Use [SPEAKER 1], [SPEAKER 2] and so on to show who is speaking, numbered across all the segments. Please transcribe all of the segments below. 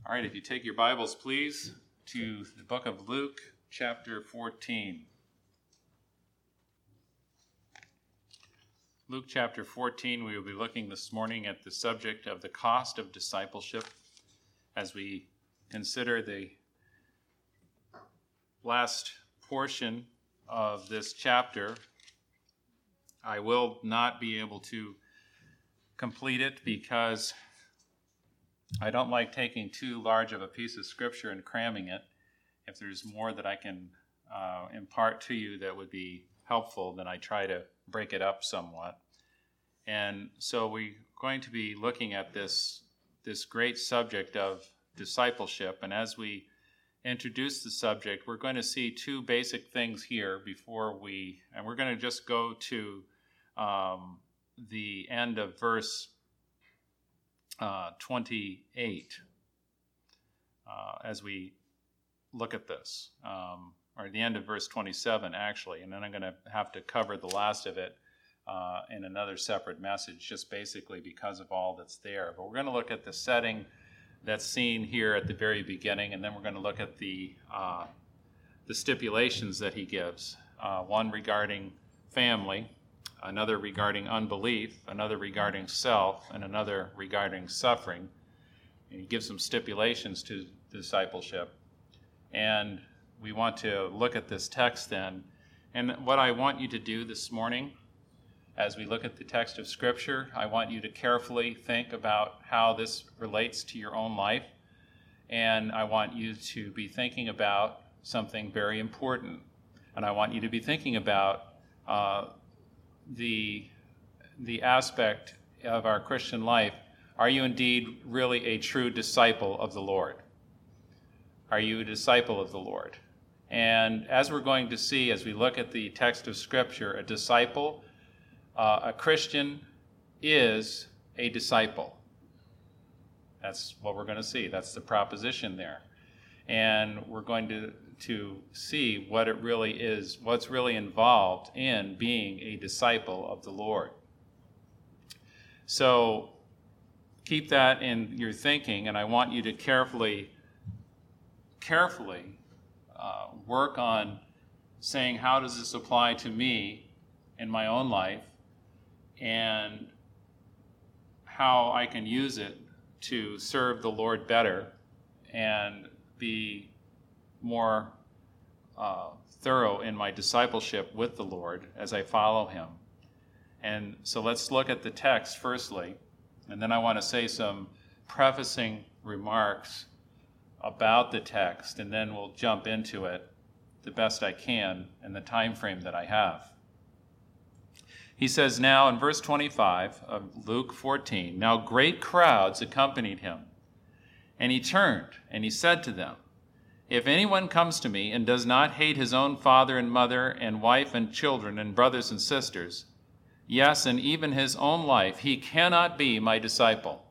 [SPEAKER 1] All right, if you take your Bibles, please, to the book of Luke, chapter 14. Luke chapter 14, we will be looking this morning at the subject of the cost of discipleship as we consider the last portion of this chapter. I will not be able to complete it because I don't like taking too large of a piece of scripture and cramming it. If there's more that I can impart to you that would be helpful, then I try to break it up somewhat. And so we're going to be looking at this great subject of discipleship. And as we introduce the subject, we're going to see two basic things here and we're going to just go to the end of verse 28 as we look at this, or the end of verse 27 actually, and then I'm going to have to cover the last of it in another separate message, just basically because of all that's there. But we're going to look at the setting that's seen here at the very beginning, and then we're going to look at the stipulations that he gives, one regarding family, another regarding unbelief, another regarding self, and another regarding suffering. And he gives some stipulations to discipleship. And we want to look at this text then. And what I want you to do this morning, as we look at the text of Scripture, I want you to carefully think about how this relates to your own life. And I want you to be thinking about something very important. And I want you to be thinking about the aspect of our Christian life. Are you indeed really a true disciple of the Lord? Are you a disciple of the Lord? And as we're going to see as we look at the text of Scripture, a disciple, a Christian is a disciple. That's what we're going to see. That's the proposition there. And we're going to see what it really is, what's really involved in being a disciple of the Lord. So keep that in your thinking, and I want you to carefully work on saying, how does this apply to me in my own life, and how I can use it to serve the Lord better and be more thorough in my discipleship with the Lord as I follow him. And so let's look at the text firstly, and then I want to say some prefacing remarks about the text, and then we'll jump into it the best I can in the time frame that I have. He says now in verse 25 of Luke 14, "Now great crowds accompanied him, and he turned and he said to them, 'If anyone comes to me and does not hate his own father and mother and wife and children and brothers and sisters, yes, and even his own life, he cannot be my disciple.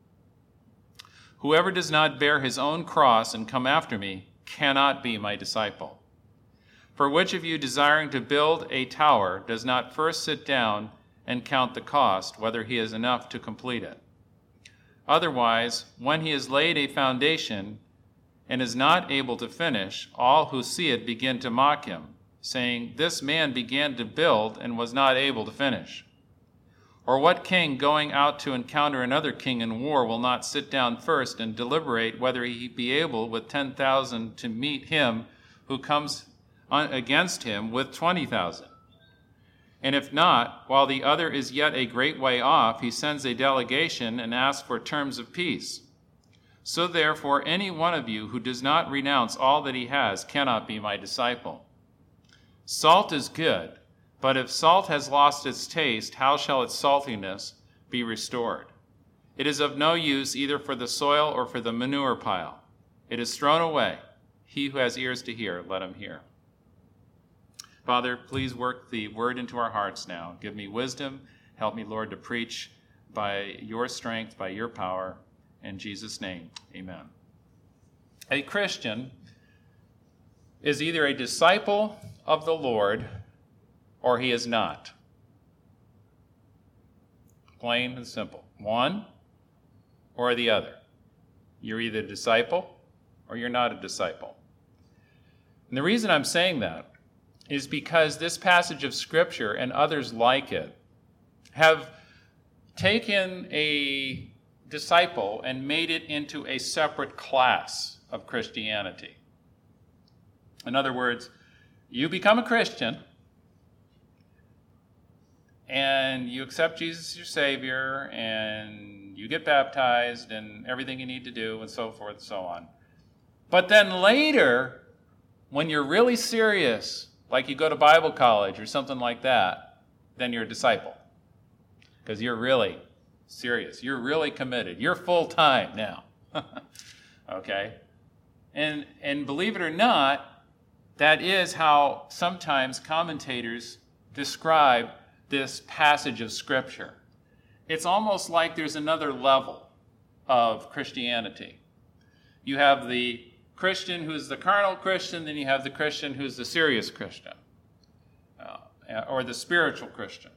[SPEAKER 1] Whoever does not bear his own cross and come after me cannot be my disciple. For which of you desiring to build a tower does not first sit down and count the cost, whether he has enough to complete it? Otherwise, when he has laid a foundation and is not able to finish, all who see it begin to mock him, saying, This man began to build and was not able to finish. Or what king going out to encounter another king in war will not sit down first and deliberate whether he be able with 10,000 to meet him who comes against him with 20,000? And if not, while the other is yet a great way off, he sends a delegation and asks for terms of peace. So therefore, any one of you who does not renounce all that he has cannot be my disciple. Salt is good, but if salt has lost its taste, how shall its saltiness be restored? It is of no use either for the soil or for the manure pile. It is thrown away. He who has ears to hear, let him hear.'" Father, please work the word into our hearts now. Give me wisdom. Help me, Lord, to preach by your strength, by your power. In Jesus' name, amen. A Christian is either a disciple of the Lord or he is not. Plain and simple. One or the other. You're either a disciple or you're not a disciple. And the reason I'm saying that is because this passage of Scripture and others like it have taken a disciple and made it into a separate class of Christianity. In other words, you become a Christian and you accept Jesus as your Savior and you get baptized and everything you need to do and so forth and so on. But then later, when you're really serious, like you go to Bible college or something like that, then you're a disciple. Because you're really serious. You're really committed. You're full-time now. Okay? And believe it or not, that is how sometimes commentators describe this passage of Scripture. It's almost like there's another level of Christianity. You have the Christian who's the carnal Christian, then you have the Christian who's the serious Christian, or the spiritual Christian.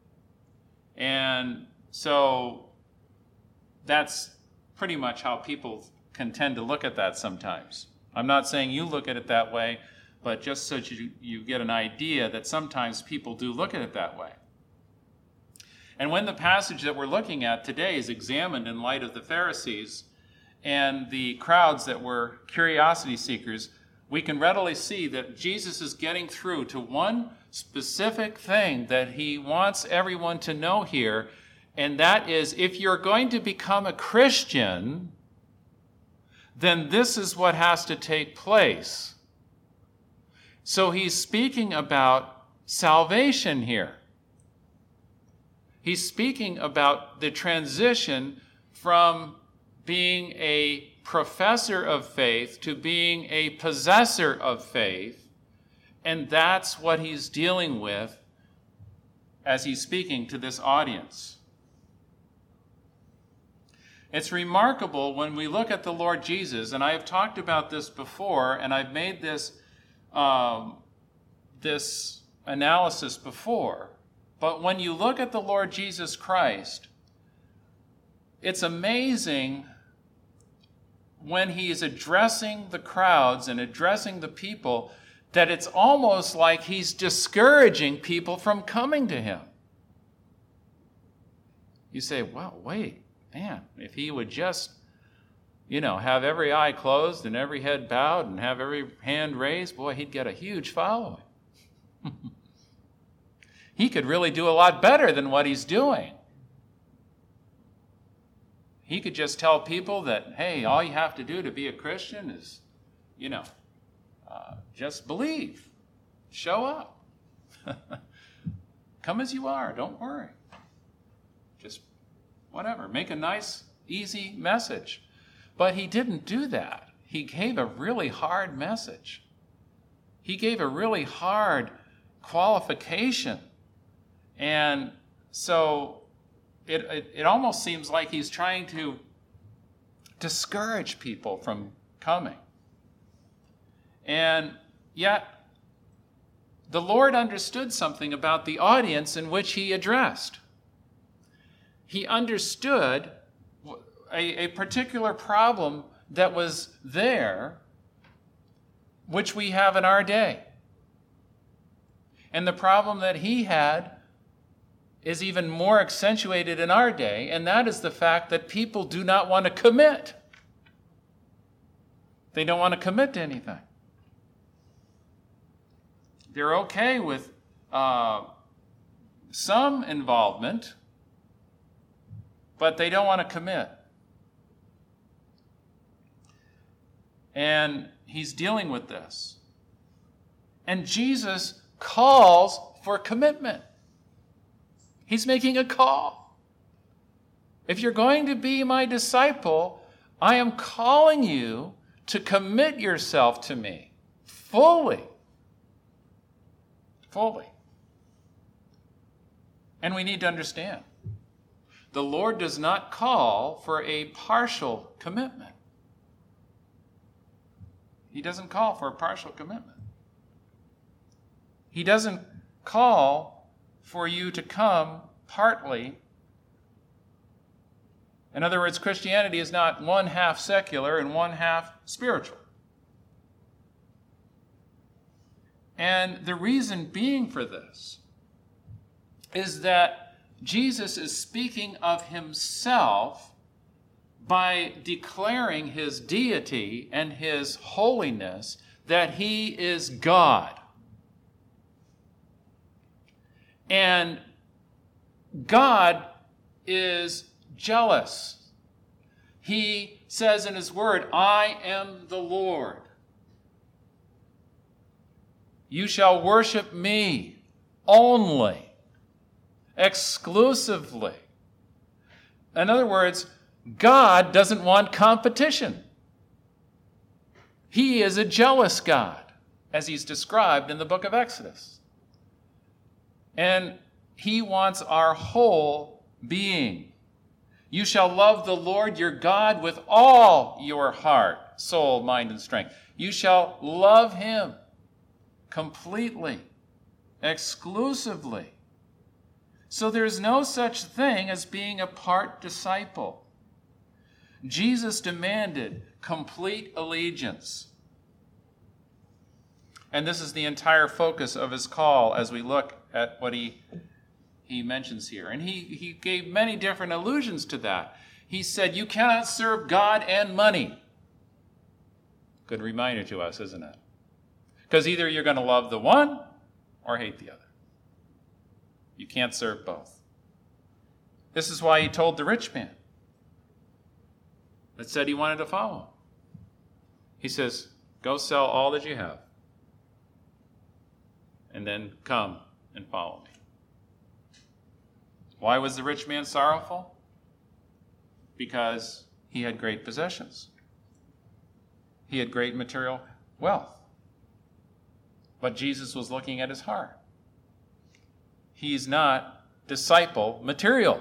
[SPEAKER 1] And so that's pretty much how people can tend to look at that sometimes. I'm not saying you look at it that way, but just so you get an idea that sometimes people do look at it that way. And when the passage that we're looking at today is examined in light of the Pharisees and the crowds that were curiosity seekers, we can readily see that Jesus is getting through to one specific thing that he wants everyone to know here, and that is, if you're going to become a Christian, then this is what has to take place. So he's speaking about salvation here. He's speaking about the transition from being a professor of faith to being a possessor of faith, and that's what he's dealing with as he's speaking to this audience. It's remarkable when we look at the Lord Jesus, and I have talked about this before, and I've made this analysis before, but when you look at the Lord Jesus Christ, it's amazing when he is addressing the crowds and addressing the people that it's almost like he's discouraging people from coming to him. You say, well, wait, man, if he would just, have every eye closed and every head bowed and have every hand raised, boy, he'd get a huge following. He could really do a lot better than what he's doing. He could just tell people that, hey, all you have to do to be a Christian is, just believe. Show up. Come as you are. Don't worry. Just whatever. Make a nice, easy message. But he didn't do that. He gave a really hard message. He gave a really hard qualification. And so it almost seems like he's trying to discourage people from coming. And yet, the Lord understood something about the audience in which he addressed. He understood a particular problem that was there, which we have in our day. And the problem that he had is even more accentuated in our day, and that is the fact that people do not want to commit. They don't want to commit to anything. They're okay with some involvement, but they don't want to commit. And he's dealing with this. And Jesus calls for commitment. He's making a call. If you're going to be my disciple, I am calling you to commit yourself to me fully. Fully. And we need to understand, the Lord does not call for a partial commitment. He doesn't call for a partial commitment. He doesn't call for you to come partly In other words, Christianity is not one half secular and one half spiritual. And the reason being for this is that Jesus is speaking of himself by declaring his deity and his holiness, that he is God. And God is jealous. He says in his word, I am the Lord. You shall worship me only, exclusively. In other words, God doesn't want competition. He is a jealous God, as he's described in the book of Exodus. And he wants our whole being. You shall love the Lord your God with all your heart, soul, mind, and strength. You shall love him completely, exclusively. So there's no such thing as being a part disciple. Jesus demanded complete allegiance. And this is the entire focus of his call as we look at what he mentions here. And he gave many different allusions to that. He said, you cannot serve God and money. Good reminder to us, isn't it? Because either you're going to love the one or hate the other. You can't serve both. This is why he told the rich man that said he wanted to follow him. He says, go sell all that you have and then come and follow me. Why was the rich man sorrowful? Because he had great possessions. He had great material wealth. But Jesus was looking at his heart. He's not disciple material.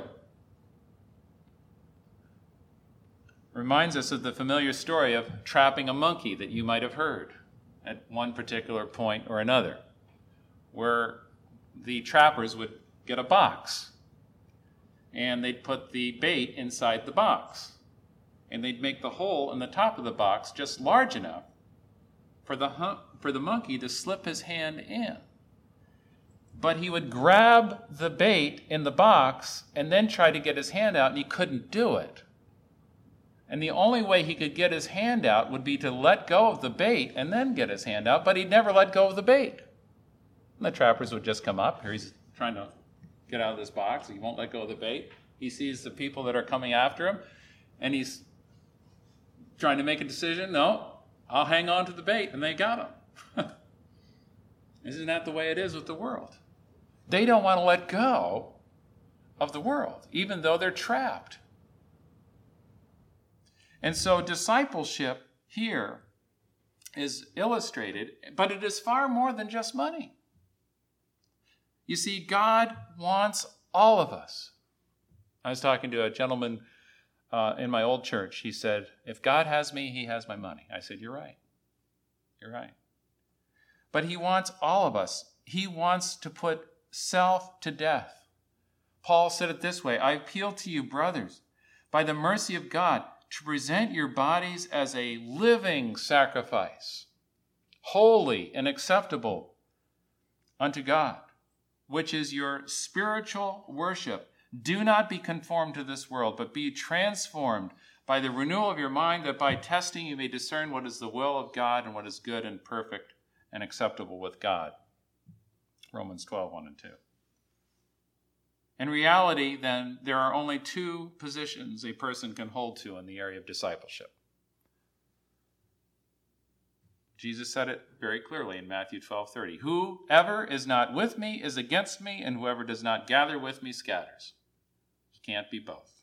[SPEAKER 1] Reminds us of the familiar story of trapping a monkey that you might have heard at one particular point or another, where the trappers would get a box and they'd put the bait inside the box, and they'd make the hole in the top of the box just large enough for the monkey to slip his hand in. But he would grab the bait in the box and then try to get his hand out, and he couldn't do it. And the only way he could get his hand out would be to let go of the bait and then get his hand out, but he'd never let go of the bait. And the trappers would just come up. Here he's trying to get out of this box. He won't let go of the bait. He sees the people that are coming after him, and he's trying to make a decision. No, I'll hang on to the bait, and they got him. Isn't that the way it is with the world? They don't want to let go of the world, even though they're trapped. And so discipleship here is illustrated, but it is far more than just money. You see, God wants all of us. I was talking to a gentleman in my old church. He said, if God has me, he has my money. I said, you're right. You're right. But he wants all of us. He wants to put self to death. Paul said it this way, I appeal to you, brothers, by the mercy of God, to present your bodies as a living sacrifice, holy and acceptable unto God, which is your spiritual worship. Do not be conformed to this world, but be transformed by the renewal of your mind, that by testing you may discern what is the will of God and what is good and perfect and acceptable with God. Romans 12:1 and 2. In reality, then, there are only two positions a person can hold to in the area of discipleship. Jesus said it very clearly in Matthew 12:30. Whoever is not with me is against me, and whoever does not gather with me scatters. You can't be both.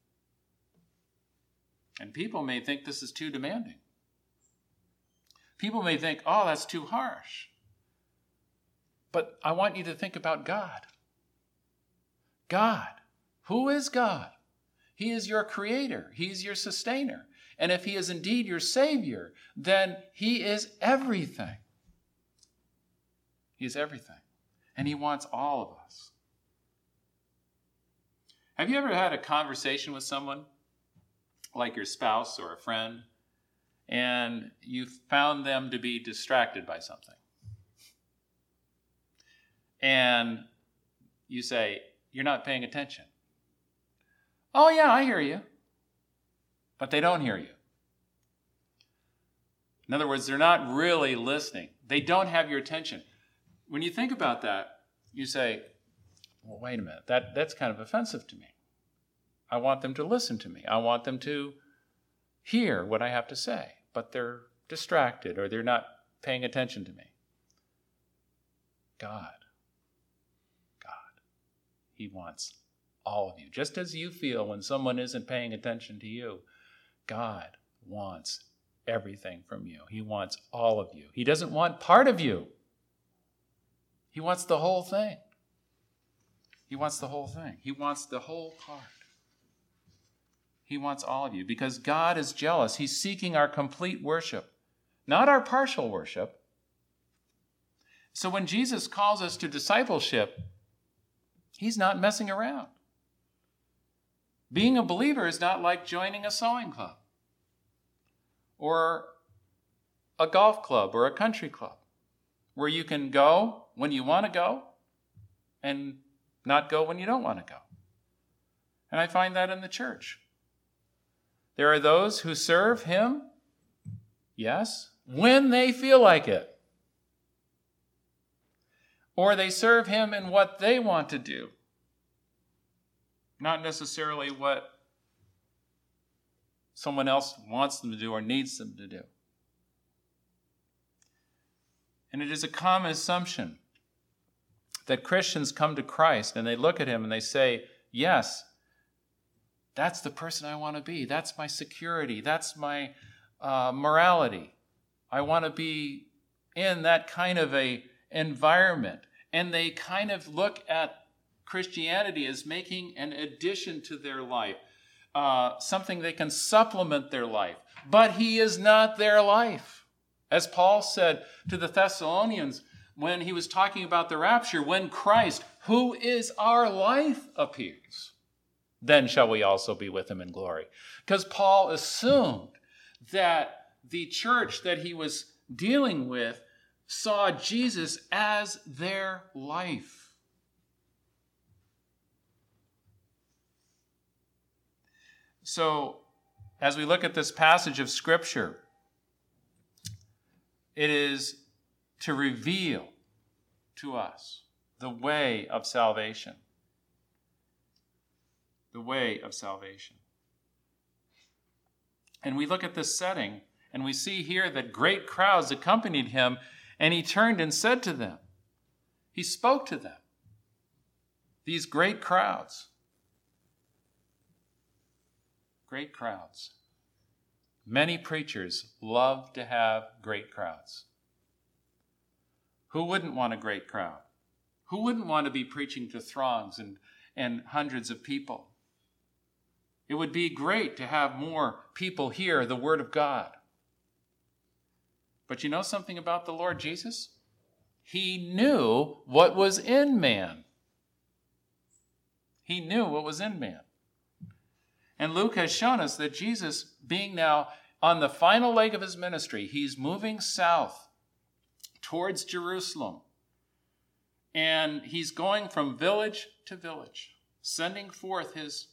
[SPEAKER 1] And people may think this is too demanding. People may think, oh, that's too harsh. But I want you to think about God. God. Who is God? He is your creator. He's your sustainer. And if he is indeed your Savior, then he is everything. He is everything. And he wants all of us. Have you ever had a conversation with someone like your spouse or a friend, and you found them to be distracted by something. And you say, "You're not paying attention." "Oh yeah, I hear you." But they don't hear you. In other words, they're not really listening. They don't have your attention. When you think about that, you say, "Well, wait a minute, that's kind of offensive to me. I want them to listen to me. I want them to hear what I have to say, but they're distracted or they're not paying attention to me." God, He wants all of you. Just as you feel when someone isn't paying attention to you, God wants everything from you. He wants all of you. He doesn't want part of you. He wants the whole thing. He wants the whole thing. He wants the whole part. He wants all of you because God is jealous. He's seeking our complete worship, not our partial worship. So when Jesus calls us to discipleship, He's not messing around. Being a believer is not like joining a sewing club or a golf club or a country club where you can go when you want to go and not go when you don't want to go. And I find that in the church. There are those who serve Him, yes, when they feel like it. Or they serve Him in what they want to do, not necessarily what someone else wants them to do or needs them to do. And it is a common assumption that Christians come to Christ and they look at Him and they say, "Yes, that's the person I want to be. That's my security. That's my morality. I want to be in that kind of a environment." And they kind of look at Christianity as making an addition to their life, something they can supplement their life. But He is not their life. As Paul said to the Thessalonians when he was talking about the rapture, when Christ, who is our life, appears, then shall we also be with Him in glory. Because Paul assumed that the church that he was dealing with saw Jesus as their life. So, as we look at this passage of Scripture, it is to reveal to us the way of salvation. The way of salvation. And we look at this setting, and we see here that great crowds accompanied Him. And He turned and said to them, He spoke to them, these great crowds. Great crowds. Many preachers love to have great crowds. Who wouldn't want a great crowd? Who wouldn't want to be preaching to throngs and hundreds of people? It would be great to have more people hear the Word of God. But you know something about the Lord Jesus? He knew what was in man. He knew what was in man. And Luke has shown us that Jesus, being now on the final leg of His ministry, He's moving south towards Jerusalem. And He's going from village to village, sending forth His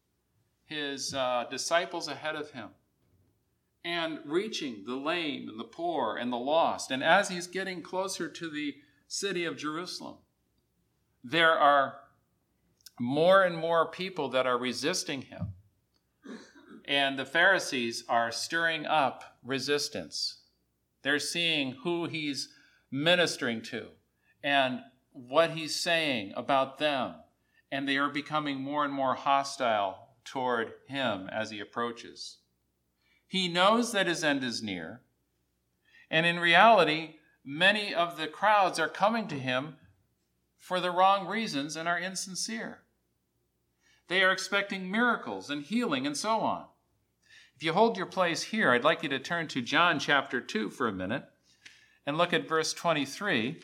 [SPEAKER 1] disciples ahead of Him, and reaching the lame and the poor and the lost. And as He's getting closer to the city of Jerusalem, there are more and more people that are resisting Him. And the Pharisees are stirring up resistance. They're seeing who He's ministering to and what He's saying about them. And they are becoming more and more hostile toward Him as He approaches. He knows that His end is near. And in reality, many of the crowds are coming to Him for the wrong reasons and are insincere. They are expecting miracles and healing and so on. If you hold your place here, I'd like you to turn to John chapter 2 for a minute and look at verse 23.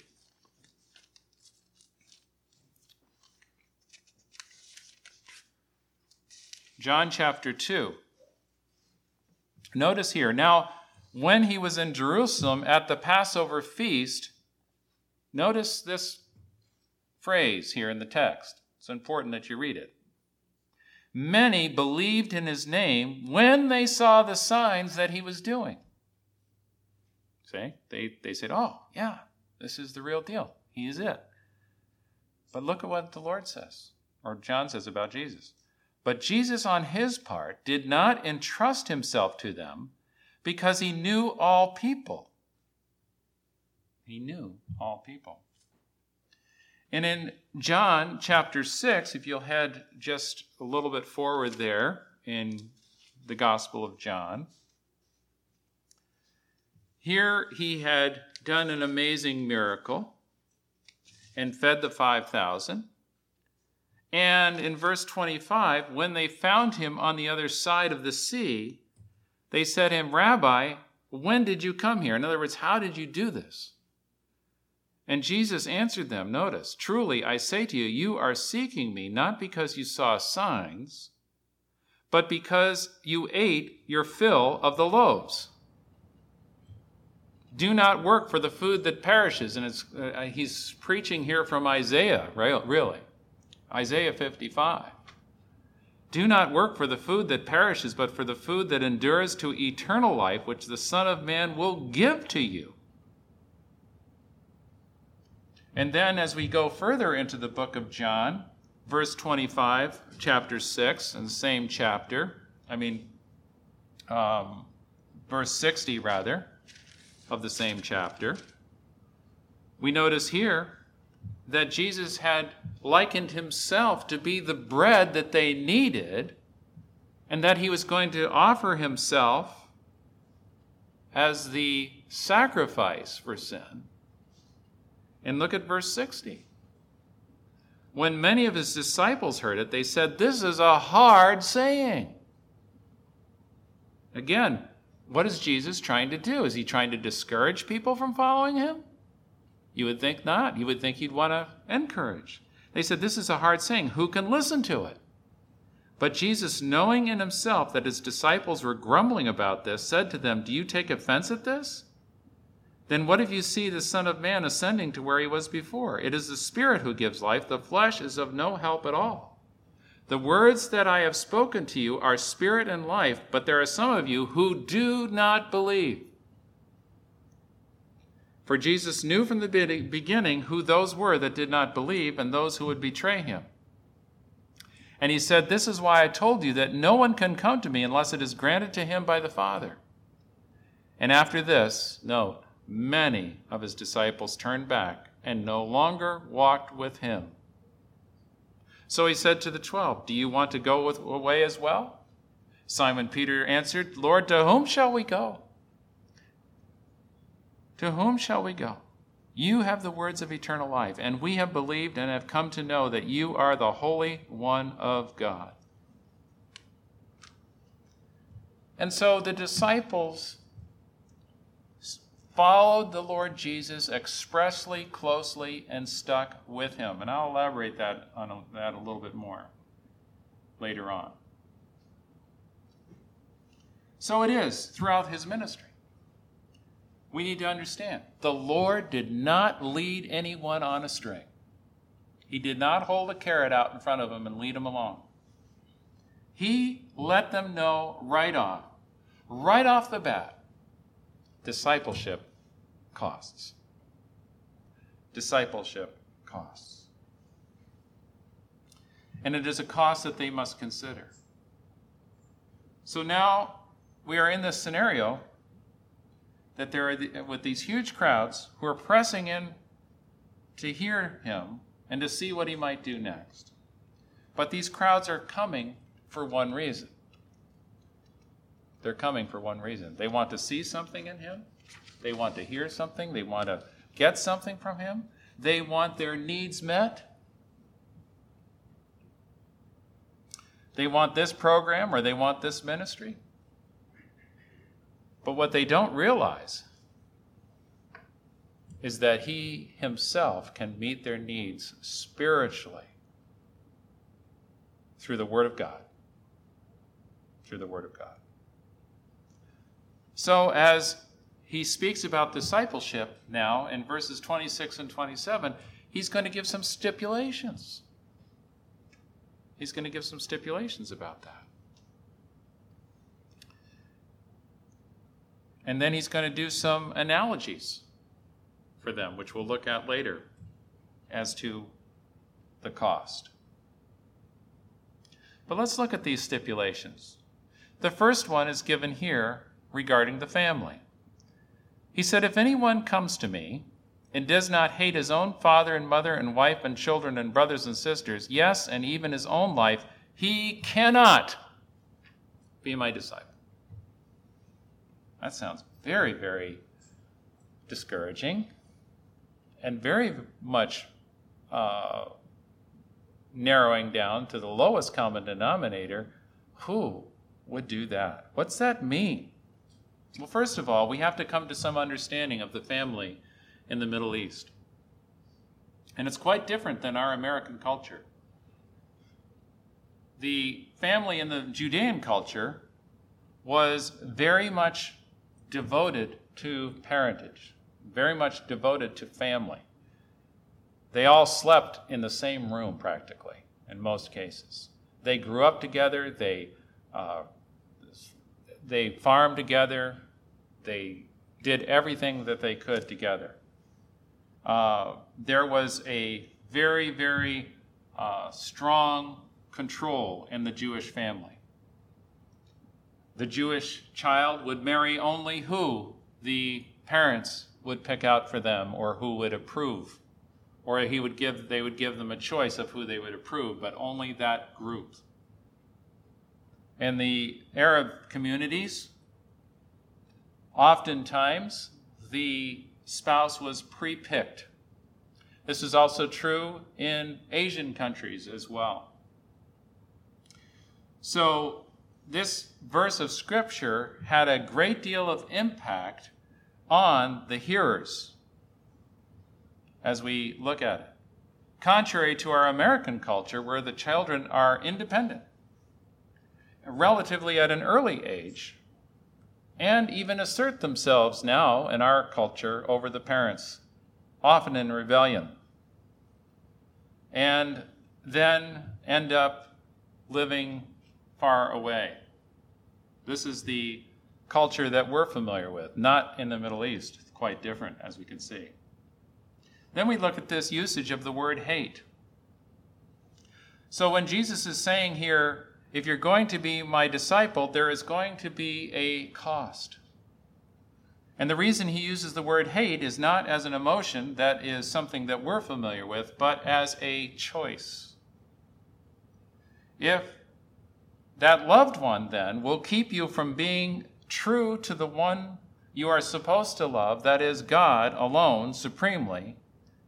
[SPEAKER 1] John chapter 2. Notice here, now, when he was in Jerusalem at the Passover feast, notice this phrase here in the text. It's important that you read it. Many believed in his name when they saw the signs that he was doing. See? They said, oh, yeah, this is the real deal. He is it. But look at what the Lord says, or John says about Jesus. But Jesus, on his part, did not entrust himself to them because he knew all people. He knew all people. And in John chapter 6, if you'll head just a little bit forward there in the Gospel of John, here he had done an amazing miracle and fed the 5,000. And in verse 25, when they found him on the other side of the sea, they said to him, Rabbi, when did you come here? In other words, how did you do this? And Jesus answered them, notice, truly I say to you, you are seeking me not because you saw signs, but because you ate your fill of the loaves. Do not work for the food that perishes. And he's preaching here from Isaiah, really. Isaiah 55. Do not work for the food that perishes, but for the food that endures to eternal life, which the Son of Man will give to you. And then as we go further into the book of John, verse 25, chapter 6, in the same chapter, verse 60 rather, of the same chapter, we notice here that Jesus had likened himself to be the bread that they needed, and that he was going to offer himself as the sacrifice for sin. And look at verse 60. When many of his disciples heard it, they said, this is a hard saying. Again, what is Jesus trying to do? Is he trying to discourage people from following him? You would think not. You would think he'd want to encourage. They said, this is a hard saying. Who can listen to it? But Jesus, knowing in himself that his disciples were grumbling about this, said to them, do you take offense at this? Then what if you see the Son of Man ascending to where he was before? It is the Spirit who gives life. The flesh is of no help at all. The words that I have spoken to you are spirit and life, but there are some of you who do not believe. For Jesus knew from the beginning who those were that did not believe and those who would betray him. And he said, this is why I told you that no one can come to me unless it is granted to him by the Father. And after this, note, many of his disciples turned back and no longer walked with him. So he said to the 12, do you want to go away as well? Simon Peter answered, Lord, to whom shall we go? To whom shall we go? You have the words of eternal life, and we have believed and have come to know that you are the Holy One of God. And so the disciples followed the Lord Jesus expressly, closely, and stuck with him. And I'll elaborate on that a little bit more later on. So it is throughout his ministry. We need to understand, the Lord did not lead anyone on a string. He did not hold a carrot out in front of them and lead them along. He let them know right off the bat, discipleship costs. Discipleship costs. And it is a cost that they must consider. So now we are in this scenario that there are with these huge crowds who are pressing in to hear him and to see what he might do next. But these crowds are coming for one reason. They're coming for one reason. They want to see something in him. They want to hear something. They want to get something from him. They want their needs met. They want this program or they want this ministry. But what they don't realize is that he himself can meet their needs spiritually through the Word of God. Through the Word of God. So as he speaks about discipleship now in verses 26 and 27, he's going to give some stipulations. He's going to give some stipulations about that. And then he's going to do some analogies for them, which we'll look at later as to the cost. But let's look at these stipulations. The first one is given here regarding the family. He said, if anyone comes to me and does not hate his own father and mother and wife and children and brothers and sisters, yes, and even his own life, he cannot be my disciple. That sounds very, very discouraging and very much narrowing down to the lowest common denominator. Who would do that? What's that mean? Well, first of all, we have to come to some understanding of the family in the Middle East. And it's quite different than our American culture. The family in the Judean culture was very much devoted to parentage, very much devoted to family. They all slept in the same room practically, in most cases. They grew up together, they farmed together, they did everything that they could together. There was a very, very strong control in the Jewish family. The Jewish child would marry only who the parents would pick out for them or who would approve. Or they would give them a choice of who they would approve, but only that group. In the Arab communities, oftentimes the spouse was pre-picked. This is also true in Asian countries as well. So this verse of Scripture had a great deal of impact on the hearers as we look at it. Contrary to our American culture, where the children are independent, relatively at an early age, and even assert themselves now in our culture over the parents, often in rebellion, and then end up living far away. This is the culture that we're familiar with, not in the Middle East. It's quite different, as we can see. Then we look at this usage of the word hate. So when Jesus is saying here, if you're going to be my disciple, there is going to be a cost. And the reason he uses the word hate is not as an emotion that is something that we're familiar with, but as a choice. If that loved one then will keep you from being true to the one you are supposed to love, that is God alone, supremely,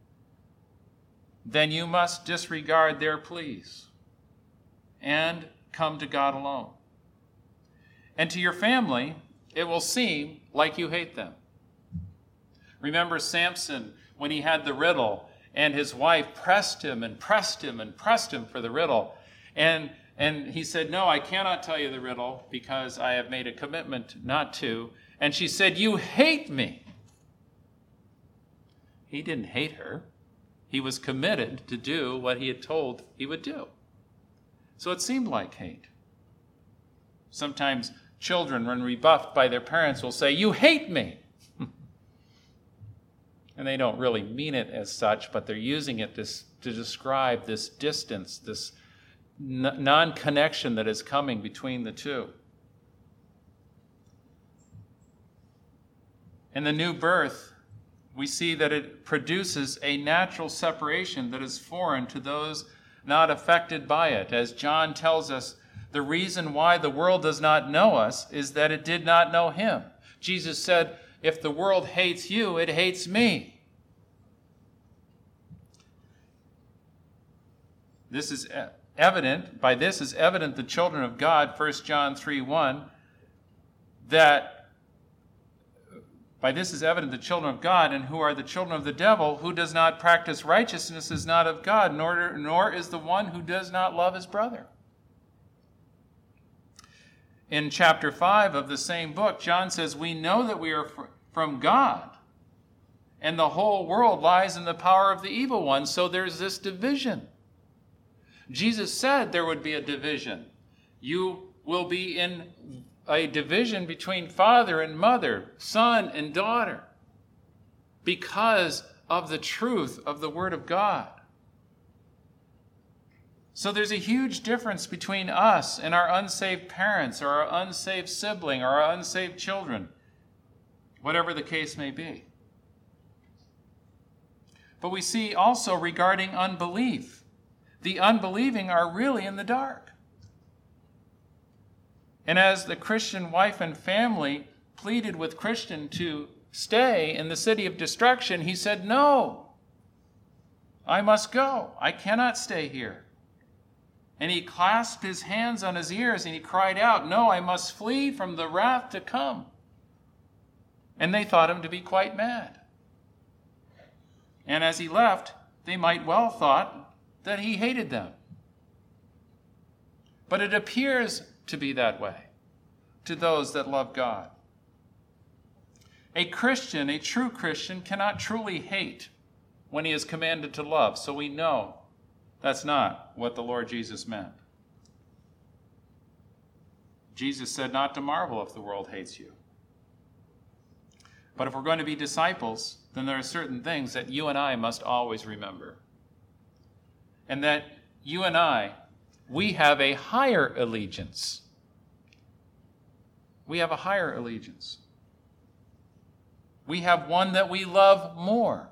[SPEAKER 1] then you must disregard their pleas and come to God alone. And to your family, it will seem like you hate them. Remember Samson when he had the riddle and his wife pressed him and pressed him and pressed him for the riddle. And he said, no, I cannot tell you the riddle because I have made a commitment not to. And she said, you hate me. He didn't hate her. He was committed to do what he had told he would do. So it seemed like hate. Sometimes children, when rebuffed by their parents, will say, you hate me. And they don't really mean it as such, but they're using it to describe this distance, this non-connection that is coming between the two. In the new birth, we see that it produces a natural separation that is foreign to those not affected by it. As John tells us, the reason why the world does not know us is that it did not know him. Jesus said, if the world hates you, it hates me. This is evident, by this is evident the children of God, 1 John 3:1, that by this is evident the children of God, and who are the children of the devil, who does not practice righteousness is not of God, nor is the one who does not love his brother. in chapter 5 of the same book, John says, we know that we are from God, and the whole world lies in the power of the evil one. So there's this division. Jesus said there would be a division. You will be in a division between father and mother, son and daughter, because of the truth of the Word of God. So there's a huge difference between us and our unsaved parents or our unsaved sibling or our unsaved children, whatever the case may be. But we see also regarding unbelief, the unbelieving are really in the dark. And as the Christian wife and family pleaded with Christian to stay in the city of destruction, he said, no, I must go. I cannot stay here. And he clasped his hands on his ears and he cried out, no, I must flee from the wrath to come. And they thought him to be quite mad. And as he left, they might well thought that he hated them. But it appears to be that way to those that love God. A Christian, a true Christian, cannot truly hate when he is commanded to love. So we know that's not what the Lord Jesus meant. Jesus said not to marvel if the world hates you. But if we're going to be disciples, then there are certain things that you and I must always remember. And that you and I, we have a higher allegiance. We have a higher allegiance. We have one that we love more.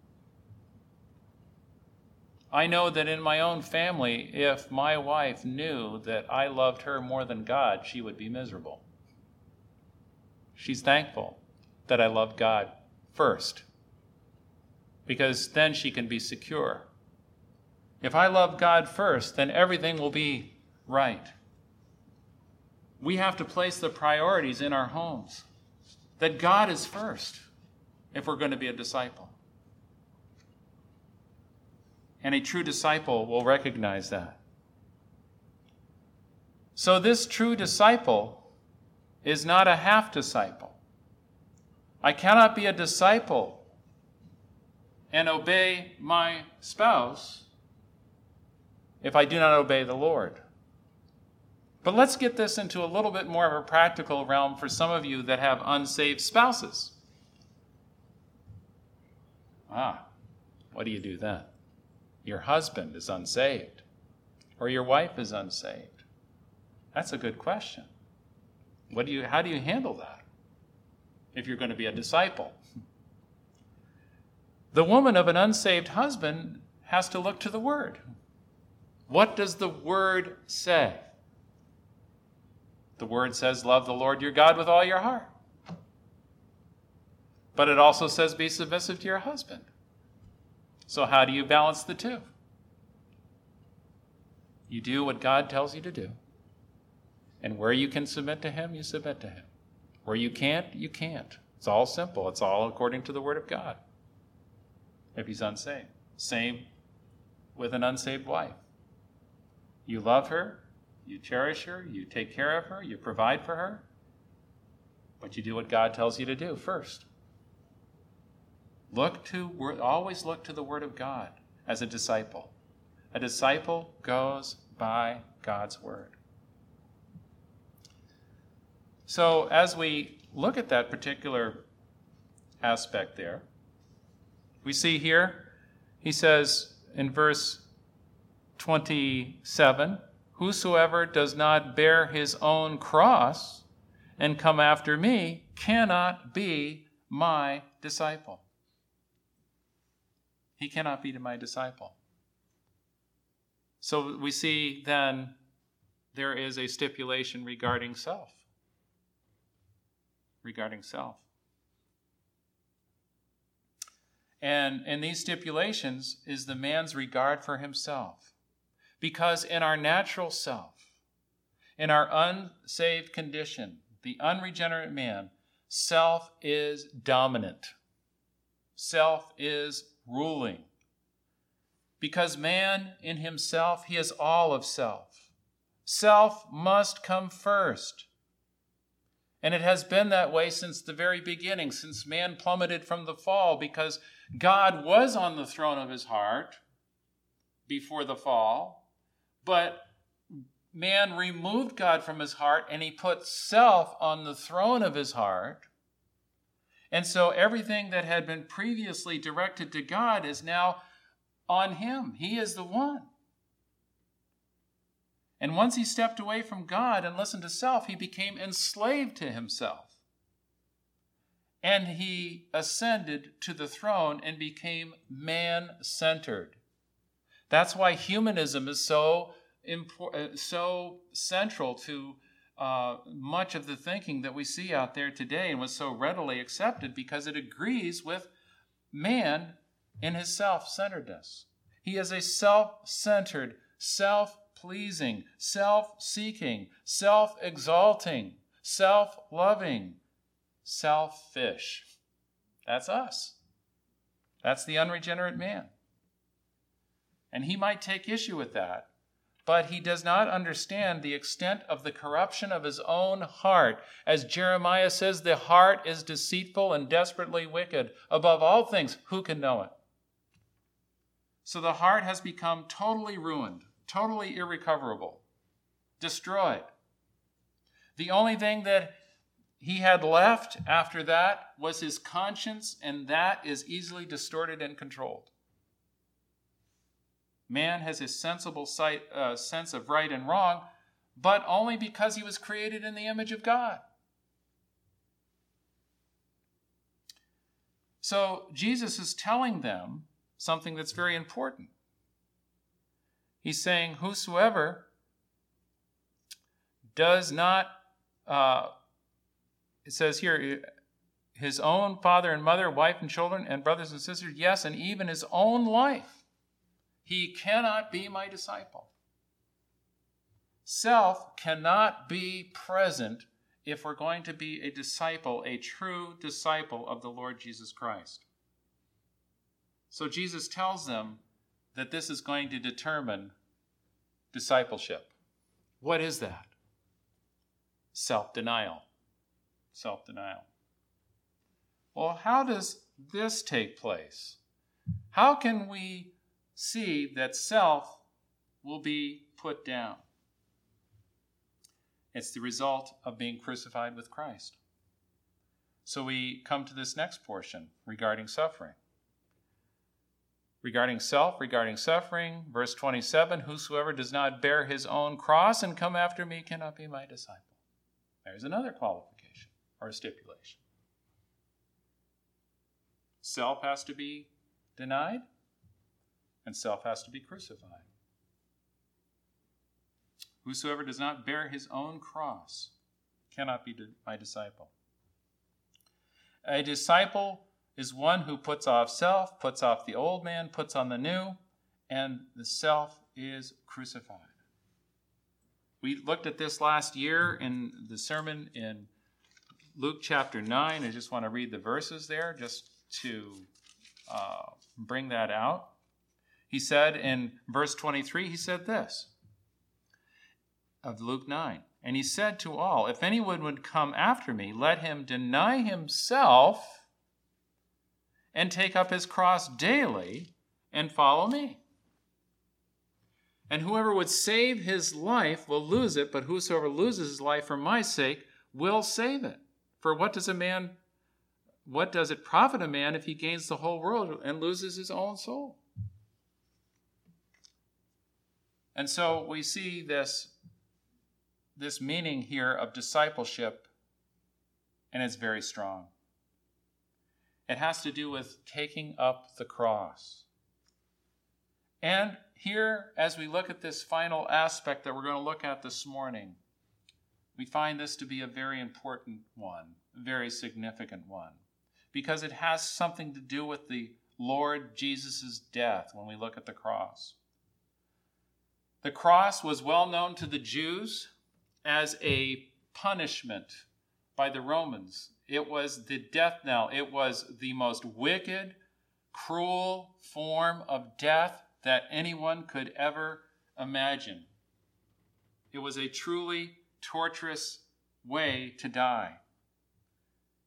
[SPEAKER 1] I know that in my own family, if my wife knew that I loved her more than God, she would be miserable. She's thankful that I love God first, because then she can be secure. If I love God first, then everything will be right. We have to place the priorities in our homes, that God is first if we're going to be a disciple. And a true disciple will recognize that. So this true disciple is not a half disciple. I cannot be a disciple and obey my spouse if I do not obey the Lord. But let's get this into a little bit more of a practical realm for some of you that have unsaved spouses. What do you do then? Your husband is unsaved, or your wife is unsaved. That's a good question. How do you handle that if you're going to be a disciple? The woman of an unsaved husband has to look to the Word. What does the Word say? The Word says, love the Lord your God with all your heart. But it also says, be submissive to your husband. So how do you balance the two? You do what God tells you to do. And where you can submit to him, you submit to him. Where you can't, you can't. It's all simple. It's all according to the Word of God. If he's unsaved. Same with an unsaved wife. You love her, you cherish her, you take care of her, you provide for her, but you do what God tells you to do first. Always look to the Word of God as a disciple. A disciple goes by God's Word. So as we look at that particular aspect there, we see here, he says in verse 27, whosoever does not bear his own cross and come after me cannot be my disciple. He cannot be my disciple. So we see then there is a stipulation regarding self. Regarding self. And in these stipulations is the man's regard for himself. Because in our natural self, in our unsaved condition, the unregenerate man, self is dominant. Self is ruling. Because man in himself, he is all of self. Self must come first. And it has been that way since the very beginning, since man plummeted from the fall, because God was on the throne of his heart before the fall, but man removed God from his heart and he put self on the throne of his heart. And so everything that had been previously directed to God is now on him. He is the one. And once he stepped away from God and listened to self, he became enslaved to himself. And he ascended to the throne and became man-centered. That's why humanism is so central to much of the thinking that we see out there today and was so readily accepted, because it agrees with man in his self-centeredness. He is a self-centered, self-pleasing, self-seeking, self-exalting, self-loving, selfish. That's us. That's the unregenerate man. And he might take issue with that, but he does not understand the extent of the corruption of his own heart. As Jeremiah says, the heart is deceitful and desperately wicked. Above all things, who can know it? So the heart has become totally ruined, totally irrecoverable, destroyed. The only thing that he had left after that was his conscience, and that is easily distorted and controlled. Man has a sensible sense of right and wrong, but only because he was created in the image of God. So Jesus is telling them something that's very important. He's saying, whosoever does not, it says here, his own father and mother, wife and children, and brothers and sisters, yes, and even his own life, he cannot be my disciple. Self cannot be present if we're going to be a disciple, a true disciple of the Lord Jesus Christ. So Jesus tells them that this is going to determine discipleship. What is that? Self-denial. Self-denial. Well, how does this take place? How can we see that self will be put down? It's the result of being crucified with Christ. So we come to this next portion regarding suffering. Regarding self, regarding suffering, verse 27, whosoever does not bear his own cross and come after me cannot be my disciple. There's another qualification or a stipulation. Self has to be denied, and self has to be crucified. Whosoever does not bear his own cross cannot be my disciple. A disciple is one who puts off self, puts off the old man, puts on the new, and the self is crucified. We looked at this last year in the sermon in Luke chapter 9. I just want to read the verses there just to bring that out. He said in verse 23, he said this of Luke 9. And he said to all, if anyone would come after me, let him deny himself and take up his cross daily and follow me. And whoever would save his life will lose it, but whosoever loses his life for my sake will save it. For what does it profit a man if he gains the whole world and loses his own soul? And so we see this meaning here of discipleship, and it's very strong. It has to do with taking up the cross. And here, as we look at this final aspect that we're going to look at this morning, we find this to be a very important one, a very significant one, because it has something to do with the Lord Jesus' death when we look at the cross. The cross was well known to the Jews as a punishment by the Romans. It was the death knell. It was the most wicked, cruel form of death that anyone could ever imagine. It was a truly torturous way to die.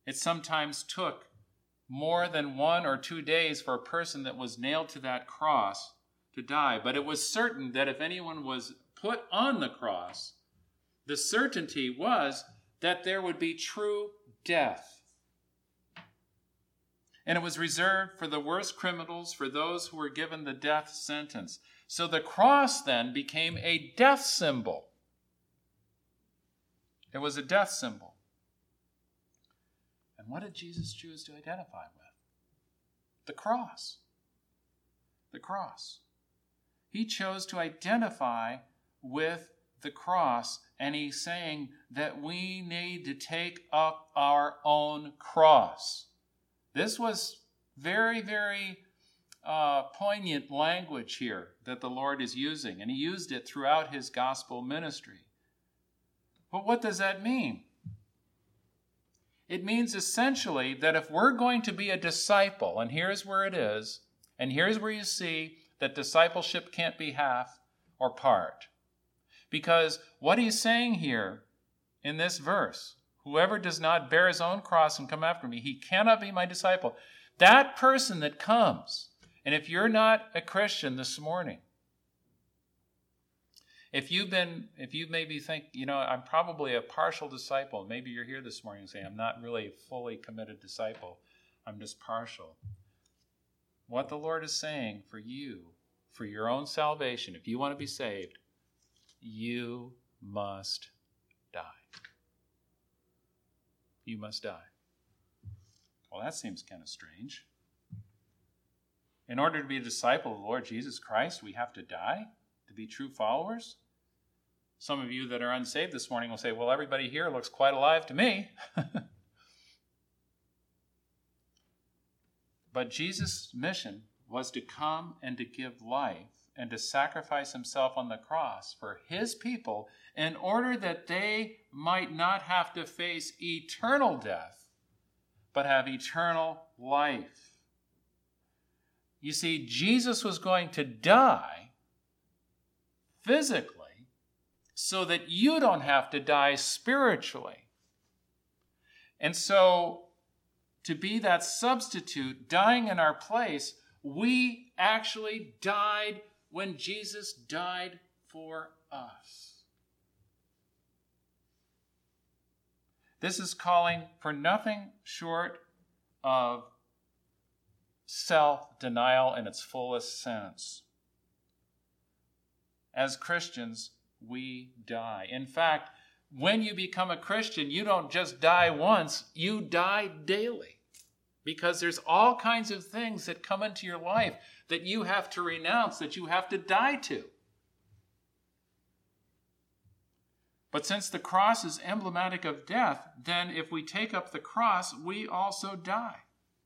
[SPEAKER 1] It sometimes took more than 1 or 2 days for a person that was nailed to that cross to die. But it was certain that if anyone was put on the cross, the certainty was that there would be true death. And it was reserved for the worst criminals, for those who were given the death sentence. So the cross then became a death symbol. It was a death symbol. And what did Jesus choose to identify with? The cross. The cross. He chose to identify with the cross, and he's saying that we need to take up our own cross. This was very, very poignant language here that the Lord is using, and he used it throughout his gospel ministry. But what does that mean? It means essentially that if we're going to be a disciple, and here's where it is, and here's where you see that discipleship can't be half or part. Because what he's saying here in this verse, whoever does not bear his own cross and come after me, he cannot be my disciple. That person that comes, and if you're not a Christian this morning, if you maybe think, I'm probably a partial disciple, maybe you're here this morning saying, I'm not really a fully committed disciple, I'm just partial. What the Lord is saying for you, for your own salvation, if you want to be saved, you must die. You must die. Well, that seems kind of strange. In order to be a disciple of the Lord Jesus Christ, we have to die to be true followers? Some of you that are unsaved this morning will say, well, everybody here looks quite alive to me. But Jesus' mission was to come and to give life and to sacrifice himself on the cross for his people in order that they might not have to face eternal death, but have eternal life. You see, Jesus was going to die physically so that you don't have to die spiritually. And so, to be that substitute, dying in our place, we actually died when Jesus died for us. This is calling for nothing short of self-denial in its fullest sense. As Christians, we die. In fact, when you become a Christian, you don't just die once, you die daily. Because there's all kinds of things that come into your life that you have to renounce, that you have to die to. But since the cross is emblematic of death, then if we take up the cross, we also die.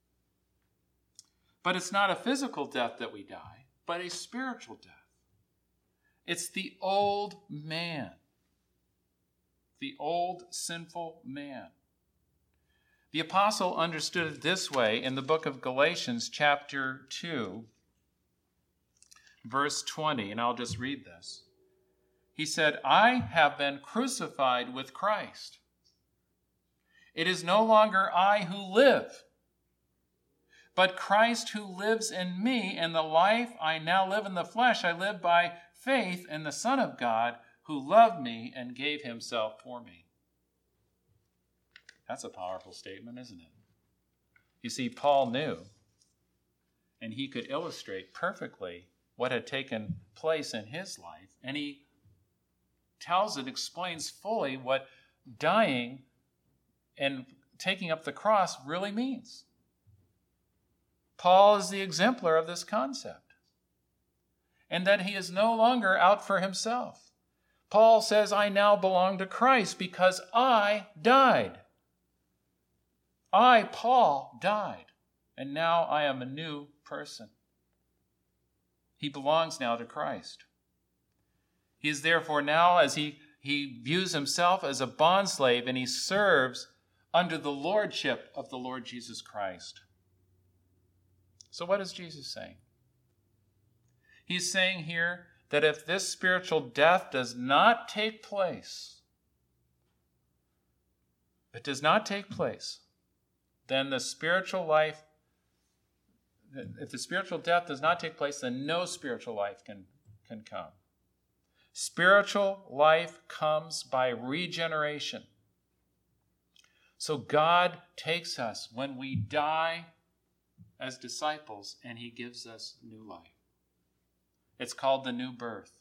[SPEAKER 1] But it's not a physical death that we die, but a spiritual death. It's the old man, the old sinful man. The apostle understood it this way in the book of Galatians, chapter 2, verse 20, and I'll just read this. He said, I have been crucified with Christ. It is no longer I who live, but Christ who lives in me, and the life I now live in the flesh, I live by faith in the Son of God who loved me and gave himself for me. That's a powerful statement, isn't it? You see, Paul knew, and he could illustrate perfectly what had taken place in his life, and he explains fully what dying and taking up the cross really means. Paul is the exemplar of this concept, and that he is no longer out for himself. Paul says, I now belong to Christ because I died. I, Paul, died, and now I am a new person. He belongs now to Christ. He is therefore now, as he views himself as a bondslave, and he serves under the lordship of the Lord Jesus Christ. So what is Jesus saying? He's saying here that if this spiritual death does not take place, then the spiritual life, if the spiritual death does not take place, then no spiritual life can come. Spiritual life comes by regeneration. So God takes us when we die as disciples, and he gives us new life. It's called the new birth.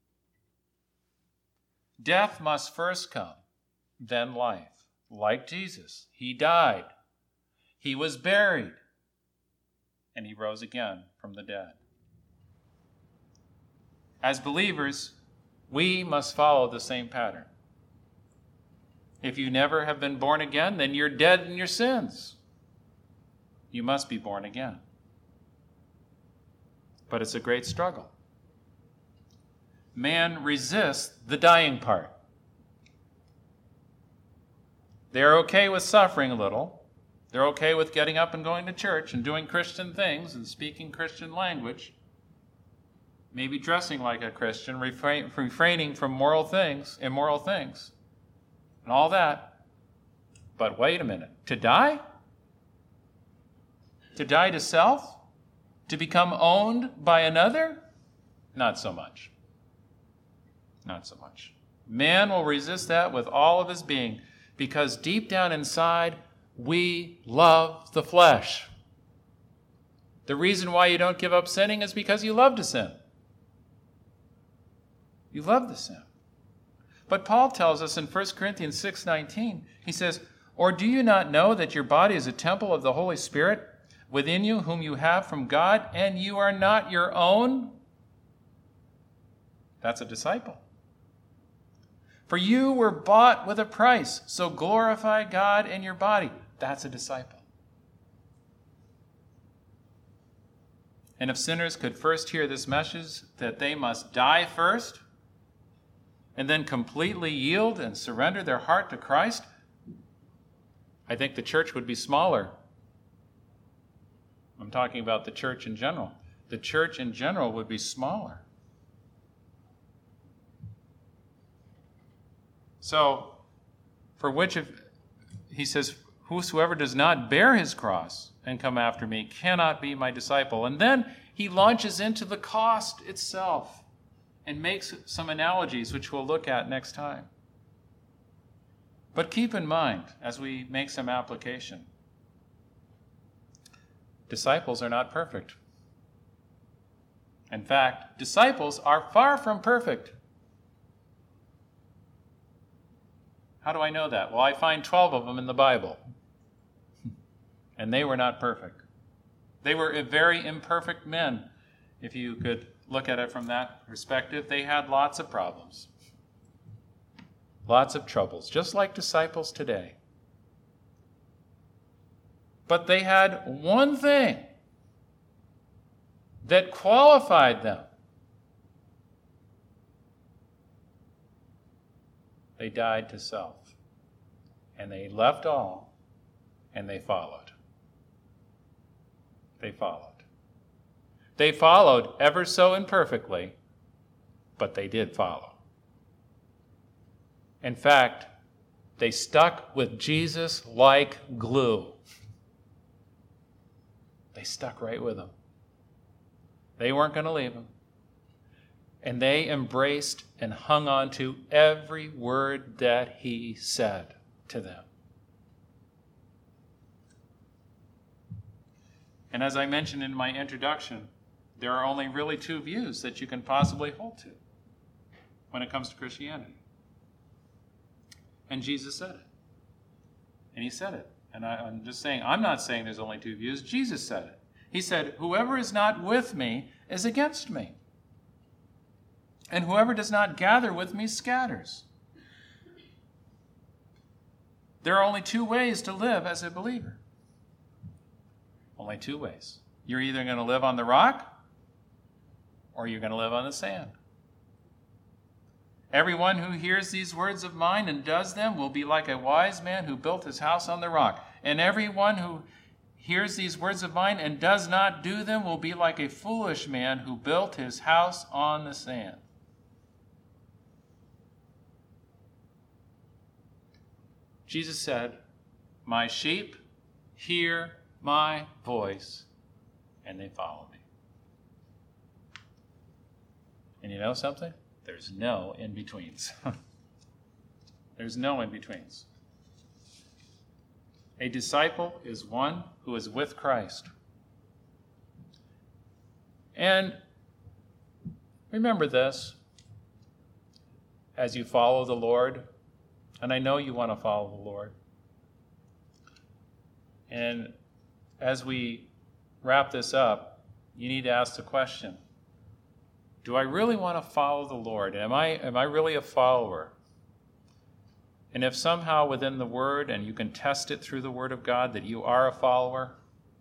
[SPEAKER 1] Death must first come, then life. Like Jesus, he died, he was buried, and he rose again from the dead. As believers, we must follow the same pattern. If you never have been born again, then you're dead in your sins. You must be born again. But it's a great struggle. Man resists the dying part. They're okay with suffering a little. They're okay with getting up and going to church and doing Christian things and speaking Christian language. Maybe dressing like a Christian, refraining from immoral things, and all that. But wait a minute. To die? To die to self? To become owned by another? Not so much. Not so much. Man will resist that with all of his being, because deep down inside, we love the flesh. The reason why you don't give up sinning is because you love to sin. You love the sin. But Paul tells us in 1 Corinthians 6:19, he says, "Or do you not know that your body is a temple of the Holy Spirit within you, whom you have from God, and you are not your own?" That's a disciple. "For you were bought with a price, so glorify God in your body." That's a disciple. And if sinners could first hear this message that they must die first, and then completely yield and surrender their heart to Christ, I think the church would be smaller. I'm talking about the church in general. The church in general would be smaller. So, for which of, he says, "Whosoever does not bear his cross and come after me cannot be my disciple." And then he launches into the cost itself and makes some analogies, which we'll look at next time. But keep in mind, as we make some application, disciples are not perfect. In fact, disciples are far from perfect. How do I know that? Well, I find 12 of them in the Bible. And they were not perfect. They were very imperfect men. If you could look at it from that perspective, they had lots of problems. Lots of troubles, just like disciples today. But they had one thing that qualified them. They died to self, and they left all, and they followed. They followed. They followed ever so imperfectly, but they did follow. In fact, they stuck with Jesus like glue. They stuck right with him. They weren't going to leave him. And they embraced and hung on to every word that he said to them. And as I mentioned in my introduction, there are only really two views that you can possibly hold to when it comes to Christianity. And Jesus said it. And he said it. And I'm just saying, I'm not saying there's only two views. Jesus said it. He said, "Whoever is not with me is against me. And whoever does not gather with me scatters." There are only two ways to live as a believer. Only two ways. You're either going to live on the rock or you're going to live on the sand. Everyone who hears these words of mine and does them will be like a wise man who built his house on the rock. And everyone who hears these words of mine and does not do them will be like a foolish man who built his house on the sand. Jesus said, "My sheep hear my voice, and they follow me. And you know something? There's no in-betweens. There's no in-betweens. A disciple is one who is with Christ. And remember this as you follow the Lord, and I know you want to follow the Lord. And as we wrap this up, you need to ask the question, do I really want to follow the Lord? Am I really a follower? And if somehow within the Word, and you can test it through the Word of God, that you are a follower,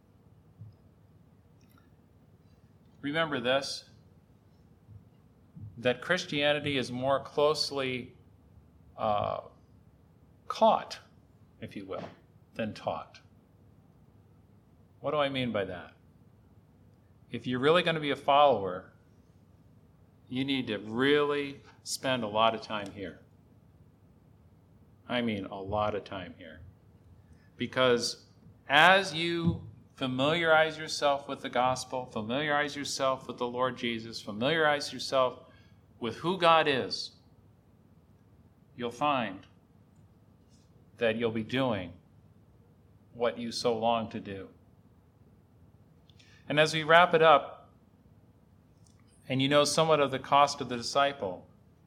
[SPEAKER 1] remember this, that Christianity is more closely caught, if you will, than taught. What do I mean by that? If you're really going to be a follower, you need to really spend a lot of time here. I mean a lot of time here. Because as you familiarize yourself with the gospel, familiarize yourself with the Lord Jesus, familiarize yourself with who God is, you'll find that you'll be doing what you so long to do. And as we wrap it up, and you know somewhat of the cost of the disciple,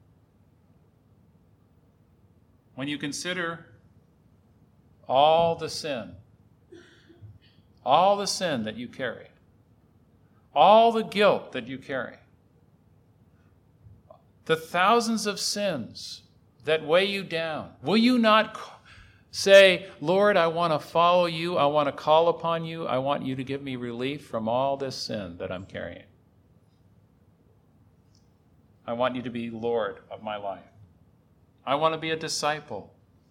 [SPEAKER 1] when you consider all the sin that you carry, all the guilt that you carry, the thousands of sins that weigh you down, will you not say, Lord, I want to follow you, I want to call upon you, I want you to give me relief from all this sin that I'm carrying? I want you to be Lord of my life. I want to be a disciple.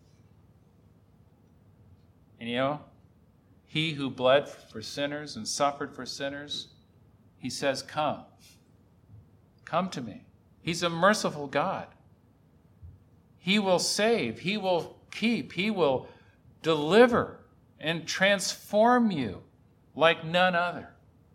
[SPEAKER 1] And you know, he who bled for sinners and suffered for sinners, he says, come. Come to me. He's a merciful God. He will save. He will keep. He will deliver and transform you like none other.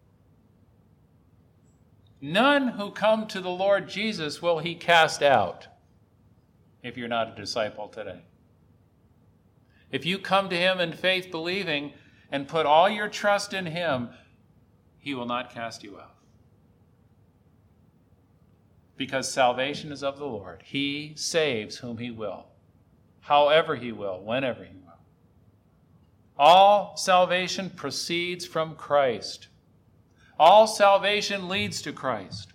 [SPEAKER 1] None who come to the Lord Jesus will he cast out if you're not a disciple today. If you come to him in faith believing and put all your trust in him, he will not cast you out. Because salvation is of the Lord. He saves whom he will, however he will, whenever he will. All salvation proceeds from Christ. All salvation leads to Christ.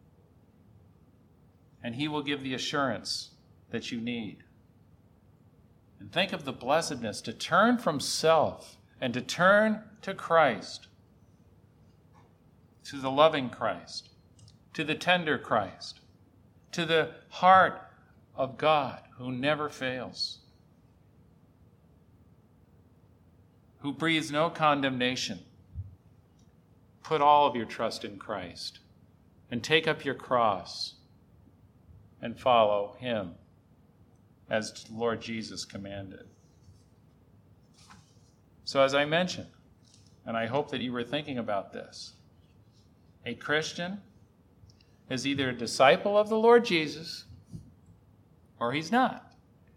[SPEAKER 1] And he will give the assurance that you need. And think of the blessedness to turn from self and to turn to Christ, to the loving Christ, to the tender Christ, to the heart of God who never fails, who breathes no condemnation. Put all of your trust in Christ and take up your cross and follow him as the Lord Jesus commanded. So as I mentioned, and I hope that you were thinking about this, a Christian is either a disciple of the Lord Jesus or he's not.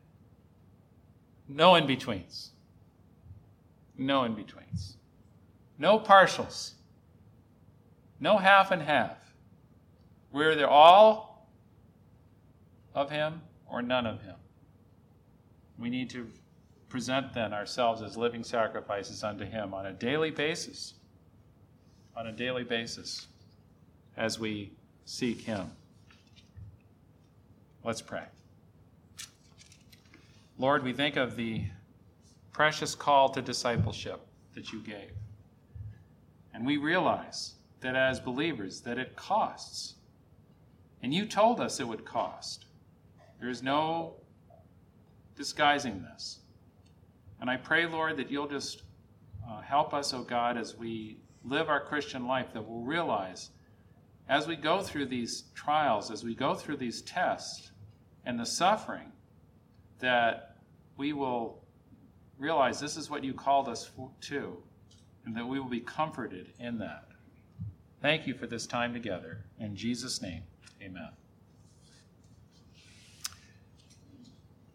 [SPEAKER 1] No in-betweens. No in-betweens. No partials. No half and half. We're either all of him or none of him. We need to present then ourselves as living sacrifices unto him on a daily basis. On a daily basis as we seek him. Let's pray. Lord, we think of the precious call to discipleship that you gave. And we realize that as believers that it costs. And you told us it would cost. There's no disguising this. And I pray, Lord, that you'll just help us, oh God, as we live our Christian life, that we'll realize as we go through these trials, as we go through these tests and the suffering, that we will realize this is what you called us to, and that we will be comforted in that. Thank you for this time together. In Jesus' name, amen.